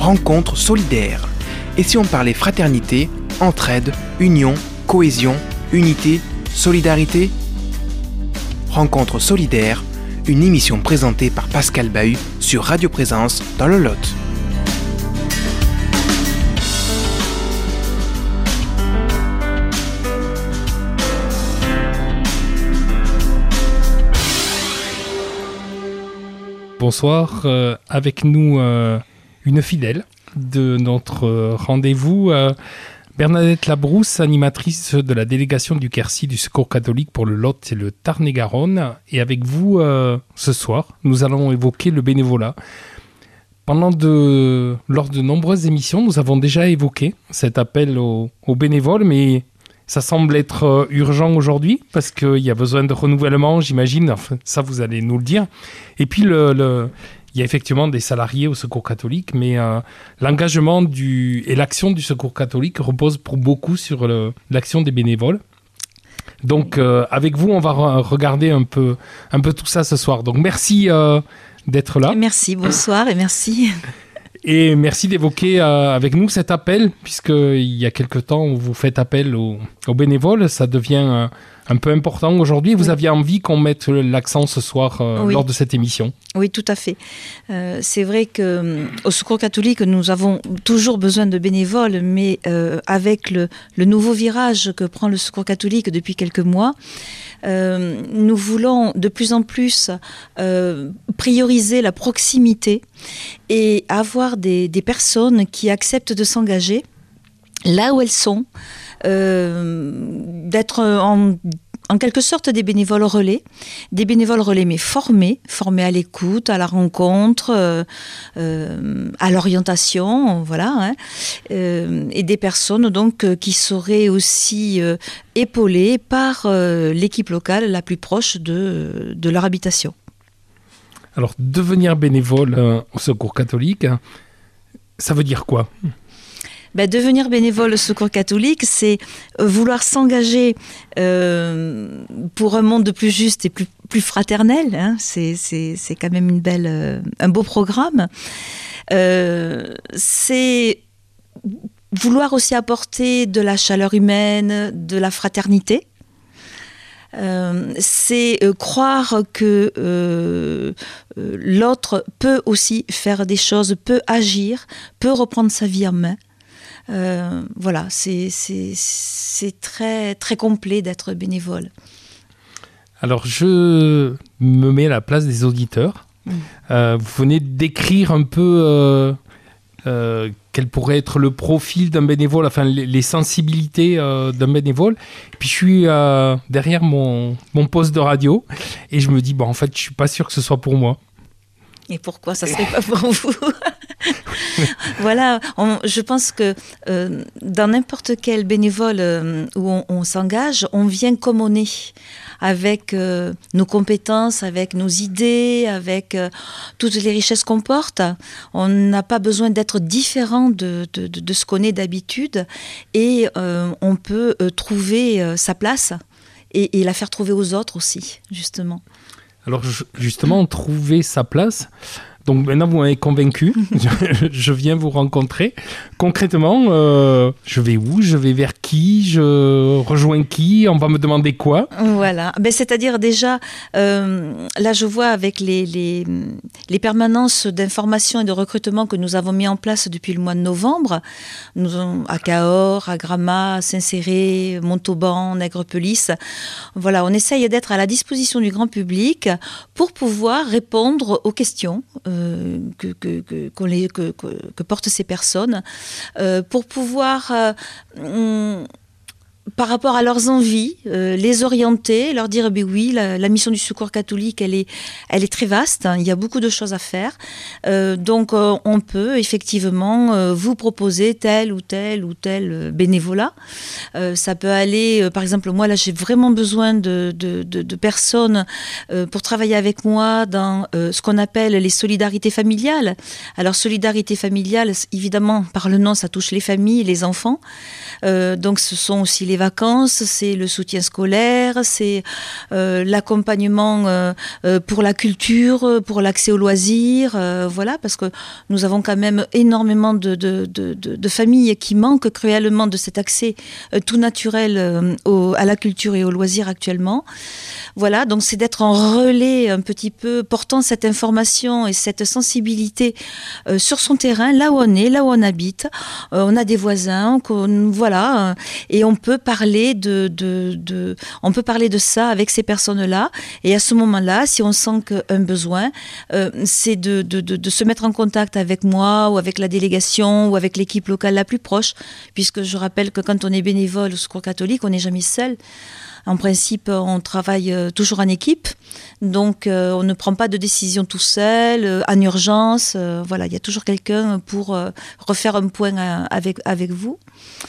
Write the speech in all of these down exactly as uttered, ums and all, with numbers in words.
rencontre solidaire. Et si on parlait fraternité, entraide, union, cohésion, unité, solidarité ? Rencontre solidaire, une émission présentée par Pascal Bahut sur Radio Présence dans le Lot. Bonsoir, euh, avec nous euh, une fidèle de notre euh, rendez-vous, euh, Bernadette Labrousse, animatrice de la délégation du Quercy du Secours catholique pour le Lot et le Tarn-et-Garonne. Et avec vous, euh, ce soir, nous allons évoquer le bénévolat. Pendant de, lors de nombreuses émissions, nous avons déjà évoqué cet appel aux, aux bénévoles, mais ça semble être urgent aujourd'hui parce qu'il y a besoin de renouvellement, j'imagine. Enfin, ça, vous allez nous le dire. Et puis, le, le, il y a effectivement des salariés au Secours catholique, mais euh, l'engagement du, et l'action du Secours catholique repose pour beaucoup sur le, l'action des bénévoles. Donc, euh, avec vous, on va re- regarder un peu, un peu tout ça ce soir. Donc, merci euh, d'être là. Merci, bonsoir et merci. Et merci d'évoquer euh, avec nous cet appel, puisqu'il y a quelque temps, vous faites appel aux, aux bénévoles. Ça devient euh, un peu important aujourd'hui. Vous oui. aviez envie qu'on mette l'accent ce soir euh, oui. lors de cette émission. Oui, tout à fait. Euh, c'est vrai qu'au Secours catholique, nous avons toujours besoin de bénévoles, mais euh, avec le, le nouveau virage que prend le Secours catholique depuis quelques mois, Euh, nous voulons de plus en plus euh, prioriser la proximité et avoir des, des personnes qui acceptent de s'engager là où elles sont, euh, d'être en, en quelque sorte des bénévoles relais, des bénévoles relais mais formés, formés à l'écoute, à la rencontre, euh, euh, à l'orientation, voilà, hein, euh, et des personnes donc euh, qui seraient aussi euh, épaulées par euh, l'équipe locale la plus proche de, de leur habitation. Alors, devenir bénévole euh, au Secours catholique, ça veut dire quoi ? Ben, devenir bénévole au Secours catholique, c'est vouloir s'engager euh, pour un monde plus juste et plus, plus fraternel. Hein. C'est, c'est, c'est quand même une belle, euh, un beau programme. Euh, c'est vouloir aussi apporter de la chaleur humaine, de la fraternité. Euh, c'est euh, croire que euh, euh, l'autre peut aussi faire des choses, peut agir, peut reprendre sa vie en main. Euh, voilà, c'est, c'est, c'est très, très complet d'être bénévole. Alors, je me mets à la place des auditeurs. Mmh. Euh, vous venez d'écrire un peu euh, euh, quel pourrait être le profil d'un bénévole, enfin les, les sensibilités euh, d'un bénévole. Et puis, je suis euh, derrière mon, mon poste de radio et je me dis, bon, en fait, je ne suis pas sûr que ce soit pour moi. Et pourquoi ça ne serait pas pour vous ? Voilà, on, je pense que euh, dans n'importe quel bénévole euh, où on, on s'engage, on vient comme on est, avec euh, nos compétences, avec nos idées, avec euh, toutes les richesses qu'on porte. On n'a pas besoin d'être différent de, de, de, de ce qu'on est d'habitude et euh, on peut euh, trouver euh, sa place et, et la faire trouver aux autres aussi, justement. Alors justement, trouver sa place. Donc maintenant, vous m'avez convaincu. je, je viens vous rencontrer. Concrètement, euh, je vais où ? Je vais vers qui ? Je rejoins qui ? On va me demander quoi ? Voilà. Ben, c'est-à-dire déjà, euh, là je vois avec les, les, les permanences d'information et de recrutement que nous avons mis en place depuis le mois de novembre, nous avons à Cahors, à Gramat, à Saint-Céré, Montauban, Nègrepelisse. Voilà, on essaye d'être à la disposition du grand public pour pouvoir répondre aux questions euh, Que, que, que, qu'on les, que, que, que portent ces personnes, euh, pour pouvoir, euh, hum, par rapport à leurs envies, euh, les orienter, leur dire, ben oui, la, la mission du Secours catholique, elle est, elle est très vaste, hein, il y a beaucoup de choses à faire, euh, donc euh, on peut effectivement euh, vous proposer tel ou tel ou tel bénévolat. Euh, ça peut aller, euh, par exemple, moi là j'ai vraiment besoin de, de, de, de personnes euh, pour travailler avec moi dans euh, ce qu'on appelle les solidarités familiales. Alors solidarité familiale, évidemment, par le nom, ça touche les familles, les enfants, euh, donc ce sont aussi les vacances, c'est le soutien scolaire, c'est euh, l'accompagnement euh, euh, pour la culture, pour l'accès aux loisirs, euh, voilà, parce que nous avons quand même énormément de, de, de, de, de familles qui manquent cruellement de cet accès euh, tout naturel euh, au, à la culture et aux loisirs actuellement. Voilà, donc c'est d'être en relais un petit peu, portant cette information et cette sensibilité euh, sur son terrain, là où on est, là où on habite. Euh, on a des voisins, qu'on, voilà, euh, et on peut parler de, de, de, on peut parler de ça avec ces personnes-là. Et à ce moment-là, si on sent qu'un besoin, euh, c'est de, de, de, de se mettre en contact avec moi ou avec la délégation ou avec l'équipe locale la plus proche, puisque je rappelle que quand on est bénévole au Secours catholique, on n'est jamais seul. En principe, on travaille toujours en équipe, donc euh, on ne prend pas de décision tout seul, euh, en urgence. Euh, voilà, il y a toujours quelqu'un pour euh, refaire un point à, avec, avec vous.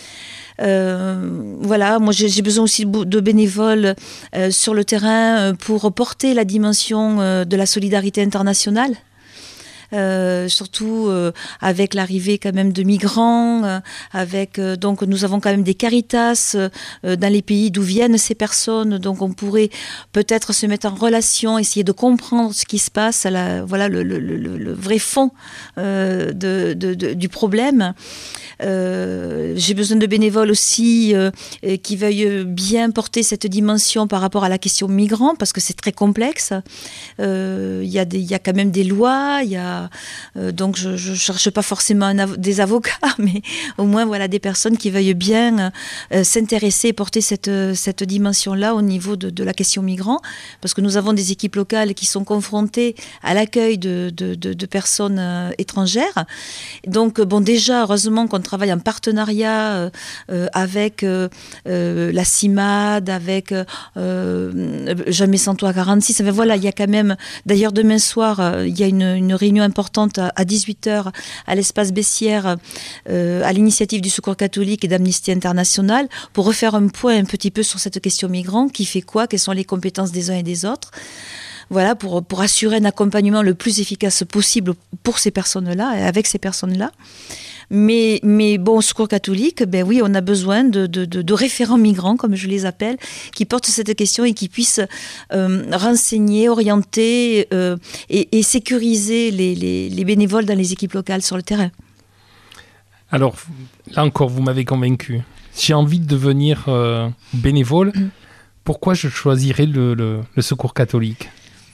Euh, voilà, moi j'ai, j'ai besoin aussi de bénévoles euh, sur le terrain pour porter la dimension euh, de la solidarité internationale. Euh, surtout euh, avec l'arrivée quand même de migrants, euh, avec euh, donc nous avons quand même des Caritas euh, dans les pays d'où viennent ces personnes, donc on pourrait peut-être se mettre en relation, essayer de comprendre ce qui se passe, la, voilà le, le, le, le vrai fond euh, de, de, de, du problème. Euh, j'ai besoin de bénévoles aussi euh, qui veuillent bien porter cette dimension par rapport à la question migrant, parce que c'est très complexe. Euh, il y a des, il y a quand même des lois, il y a Euh, donc je ne cherche pas forcément un av- des avocats, mais au moins voilà, des personnes qui veuillent bien euh, s'intéresser et porter cette, cette dimension-là au niveau de, de la question migrant, parce que nous avons des équipes locales qui sont confrontées à l'accueil de, de, de, de personnes euh, étrangères. Donc bon, déjà, heureusement qu'on travaille en partenariat euh, euh, avec euh, euh, la CIMAD, avec euh, Jamais sans toi quarante-six. Enfin, voilà, il y a quand même, d'ailleurs demain soir, euh, il y a une, une réunion importante à dix-huit heures à l'espace Bessières euh, à l'initiative du Secours catholique et d'Amnesty International pour refaire un point un petit peu sur cette question migrant, qui fait quoi, quelles sont les compétences des uns et des autres. Voilà, pour, pour assurer un accompagnement le plus efficace possible pour ces personnes-là et avec ces personnes-là. Mais, mais bon, au Secours catholique, ben oui, on a besoin de, de, de, de référents migrants, comme je les appelle, qui portent cette question et qui puissent euh, renseigner, orienter euh, et, et sécuriser les, les, les bénévoles dans les équipes locales sur le terrain. Alors, là encore, vous m'avez convaincu. J'ai envie de devenir euh, bénévole. Mmh. Pourquoi je choisirais le, le, le Secours catholique ?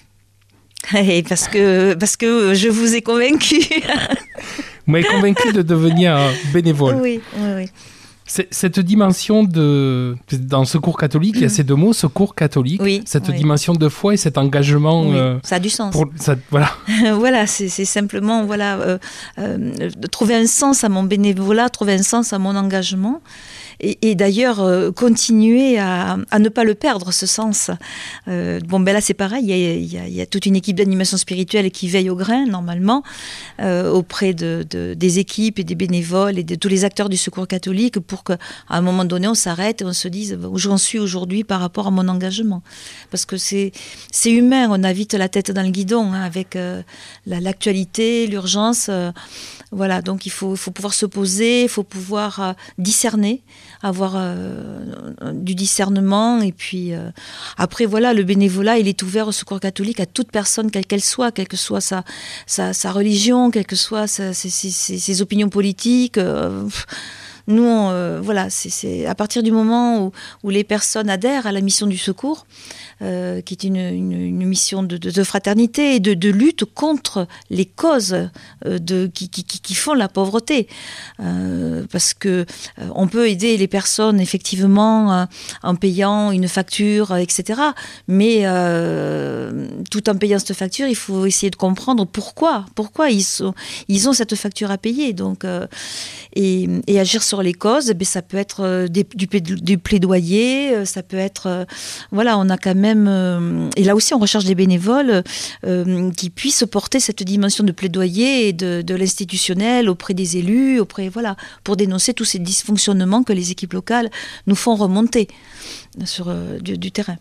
Et parce que, parce que je vous ai convaincu. Vous m'avez convaincu de devenir bénévole. Oui, oui, oui. C'est, cette dimension de... Dans le Secours catholique, mmh. il y a ces deux mots, Secours catholique. Oui, cette oui. dimension de foi et cet engagement... Oui, euh, ça a du sens. Pour, ça, voilà, voilà c'est, c'est simplement voilà, euh, euh, trouver un sens à mon bénévolat, trouver un sens à mon engagement. Et, et d'ailleurs, euh, continuer à, à ne pas le perdre, ce sens. Euh, bon, ben là, c'est pareil, il y a, il y a, il y a toute une équipe d'animation spirituelle qui veille au grain, normalement, euh, auprès de, de, des équipes et des bénévoles et de tous les acteurs du Secours catholique, pour qu'à un moment donné, on s'arrête et on se dise où j'en suis aujourd'hui par rapport à mon engagement. Parce que c'est, c'est humain, on a vite la tête dans le guidon, hein, avec euh, la, l'actualité, l'urgence. Euh, voilà, donc il faut, il faut pouvoir se poser, il faut pouvoir euh, discerner, avoir euh, du discernement. Et puis euh, après, voilà, le bénévolat, il est ouvert au Secours catholique à toute personne, quelle qu'elle soit, quelle que soit sa, sa, sa religion, quelles que soient sa, ses, ses, ses opinions politiques. Euh, nous, on, euh, voilà, c'est, c'est à partir du moment où, où les personnes adhèrent à la mission du secours, euh, qui est une, une, une mission de, de, de fraternité et de, de lutte contre les causes euh, de, qui, qui, qui font la pauvreté. Euh, parce que euh, on peut aider les personnes, effectivement, euh, en payant une facture, et cetera. Mais euh, tout en payant cette facture, il faut essayer de comprendre pourquoi, pourquoi ils, sont, ils ont cette facture à payer. Donc, euh, et, et agir sur les causes, ben, ça peut être des, du, du plaidoyer, ça peut être... Euh, voilà, on a quand même... Euh, et là aussi, on recherche des bénévoles euh, qui puissent porter cette dimension de plaidoyer et de, de l'institutionnel auprès des élus, auprès, voilà, pour dénoncer tous ces dysfonctionnements que les équipes locales nous font remonter sur, euh, du, du terrain.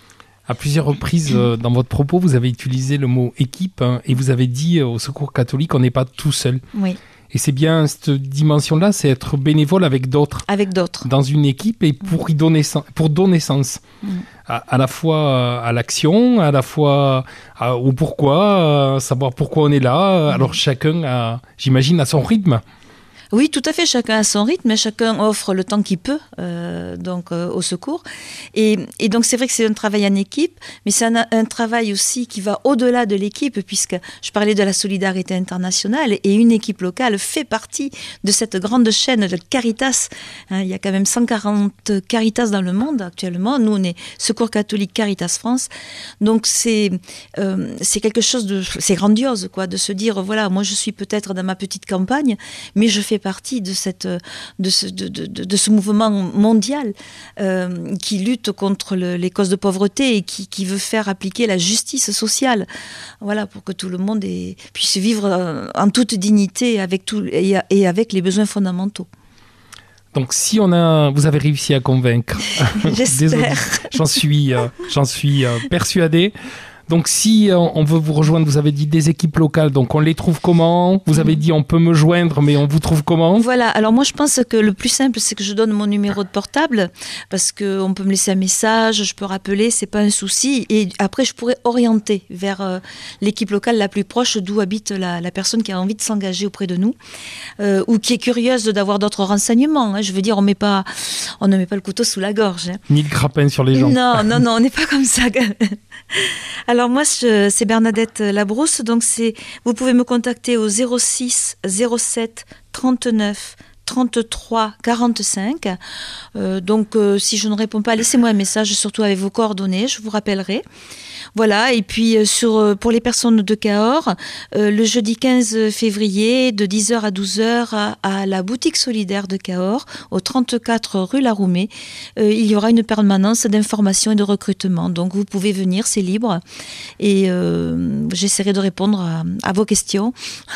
À plusieurs reprises, euh, dans votre propos, vous avez utilisé le mot « équipe hein, » et vous avez dit euh, au Secours catholique, on n'est pas tout seul. Oui. Et c'est bien cette dimension-là, c'est être bénévole avec d'autres. Avec d'autres. Dans une équipe et pour y donner sens, pour donner sens. Mmh. À, à la fois à l'action, à la fois à, au pourquoi, à savoir pourquoi on est là. Mmh. Alors chacun a, j'imagine, à son rythme. Oui, tout à fait. Chacun a son rythme, et chacun offre le temps qu'il peut euh, donc euh, au secours. Et, et donc c'est vrai que c'est un travail en équipe, mais c'est un, un travail aussi qui va au-delà de l'équipe, puisque je parlais de la solidarité internationale, et une équipe locale fait partie de cette grande chaîne de Caritas. Hein, il y a quand même cent quarante Caritas dans le monde actuellement. Nous, on est Secours catholique Caritas France. Donc c'est euh, c'est quelque chose de c'est grandiose, quoi, de se dire voilà, moi je suis peut-être dans ma petite campagne, mais je fais partie de, cette, de, ce, de, de, de ce mouvement mondial euh, qui lutte contre le, les causes de pauvreté et qui, qui veut faire appliquer la justice sociale, voilà, pour que tout le monde ait, puisse vivre en toute dignité avec tout, et, et avec les besoins fondamentaux. Donc si on a, vous avez réussi à convaincre, j'espère, j'en suis, euh, j'en suis euh, persuadé. Donc si on veut vous rejoindre, vous avez dit des équipes locales, donc on les trouve comment ? Vous avez dit on peut me joindre, mais on vous trouve comment ? Voilà, alors moi je pense que le plus simple c'est que je donne mon numéro de portable, parce qu'on peut me laisser un message, je peux rappeler, c'est pas un souci, et après je pourrais orienter vers euh, l'équipe locale la plus proche d'où habite la, la personne qui a envie de s'engager auprès de nous, euh, ou qui est curieuse d'avoir d'autres renseignements, hein. Je veux dire, on met pas, on ne met pas le couteau sous la gorge. Hein. Ni le grappin sur les jambes. Non, non, non, on n'est pas comme ça. Alors moi, je, c'est Bernadette Labrousse, donc c'est, vous pouvez me contacter au zéro six zéro sept trente-neuf trente-trois quarante-cinq. Euh, donc euh, si je ne réponds pas, laissez-moi un message, surtout avec vos coordonnées, je vous rappellerai. Voilà, et puis euh, sur, pour les personnes de Cahors, euh, le jeudi quinze février, de dix heures à douze heures, à, à la boutique solidaire de Cahors, au trente-quatre rue Laroumée, euh, il y aura une permanence d'information et de recrutement. Donc vous pouvez venir, c'est libre, et euh, j'essaierai de répondre à, à vos questions.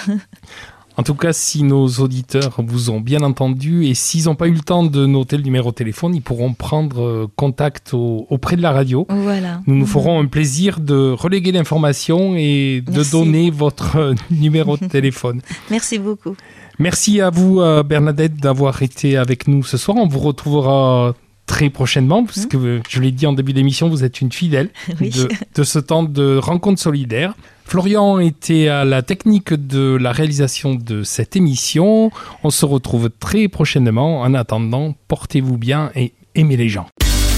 En tout cas, si nos auditeurs vous ont bien entendu et s'ils n'ont pas eu le temps de noter le numéro de téléphone, ils pourront prendre contact au, auprès de la radio. Voilà. Nous nous ferons un plaisir de reléguer l'information et de Merci. Donner votre numéro de téléphone. Merci beaucoup. Merci à vous, Bernadette, d'avoir été avec nous ce soir. On vous retrouvera très prochainement, puisque mmh. je l'ai dit en début d'émission, vous êtes une fidèle oui. de, de ce temps de rencontre solidaire. Florian était à la technique de la réalisation de cette émission. On se retrouve très prochainement. En attendant, portez-vous bien et aimez les gens.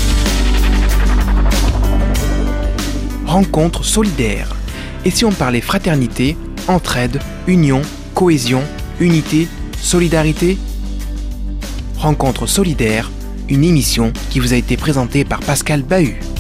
Rencontre solidaire. Et si on parlait fraternité, entraide, union, cohésion, unité, solidarité ? Rencontre solidaire, une émission qui vous a été présentée par Pascal Bahut.